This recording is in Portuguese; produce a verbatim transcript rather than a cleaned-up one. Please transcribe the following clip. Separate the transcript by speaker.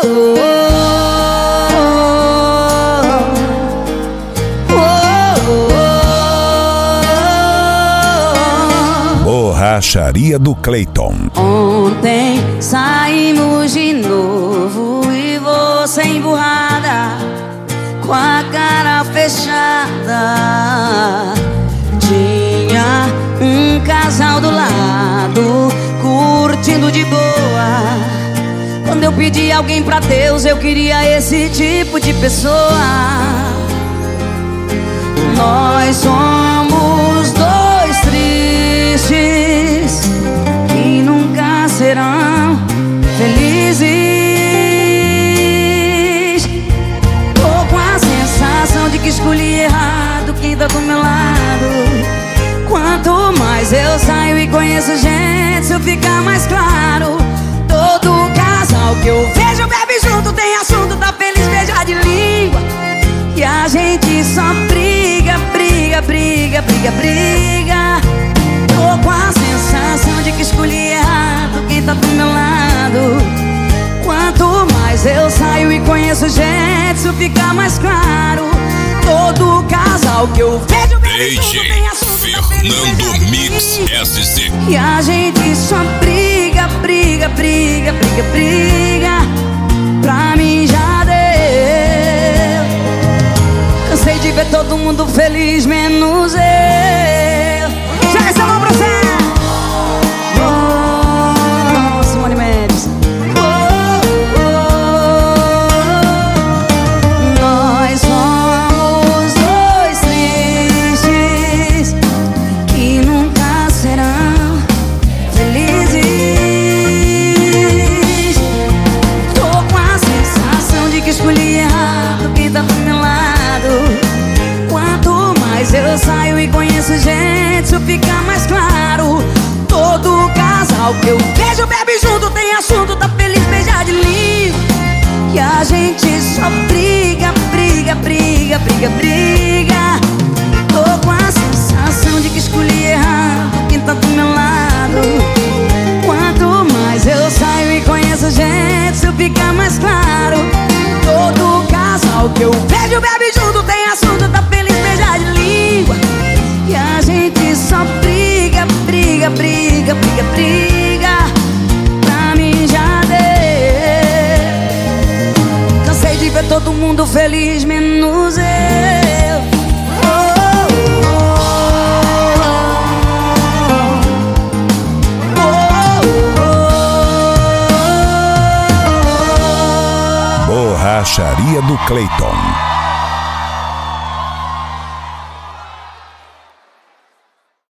Speaker 1: Borracharia do Cleiton.
Speaker 2: Ontem saímos de novo e você emburrada, com a cara fechada. Tinha um casal do lado, curtindo de boa. Quando eu pedi alguém pra Deus, eu queria esse tipo de pessoa. Nós somos dois tristes que nunca serão felizes. Tô com a sensação de que escolhi errado quem tá do meu lado. Quanto mais eu saio e conheço gente, isso fica mais claro. Todo casal que eu vejo bebe junto, tem assunto, tá feliz, beija de língua. E a gente só briga, briga, briga, briga, briga. Tô com a sensação de que escolhi errado quem tá do meu lado. Quanto mais eu saio e conheço gente, isso fica mais claro. Todo casal que eu vejo bebe junto, tem assunto,
Speaker 1: Fernando Mix S C.
Speaker 2: e a gente só briga, briga, briga, briga, briga. Pra mim já deu. Cansei de ver todo mundo feliz, menos eu. Joga essa mão pra você. Oh, Simone Mendes. Oh, oh, oh. Nós somos dois tristes que nunca serão felizes. Tô com a sensação de que escolhi errado quem tá do meu lado. Quanto mais eu saio e conheço gente, isso fica mais claro. Todo casal que eu vejo bebe junto, tem assunto, tá feliz, beija de língua. E a gente só briga, briga, briga, briga, briga. Tô com a sensação de que escolhi errado quem tá do meu lado. Quanto mais eu saio e conheço gente, isso fica mais claro. Todo casal que eu vejo bebe junto, tem assunto, tá feliz, beija de língua. E a gente só briga, briga, briga, briga, briga. Pra mim já deu. Cansei de ver todo mundo feliz, menos eu. Oh, oh, oh, oh, oh.
Speaker 1: Borracharia do Cleiton.